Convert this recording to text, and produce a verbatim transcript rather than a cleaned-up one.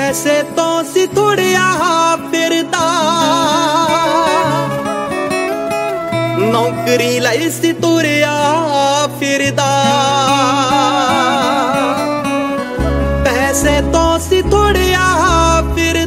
ਵੈਸੇ ਤੋਂ ਸੀ ਥੋੜਿਆ ਫਿਰਦਾ ਨੌਕਰੀ ਲਈ ਸੀ ਤੁਰਿਆ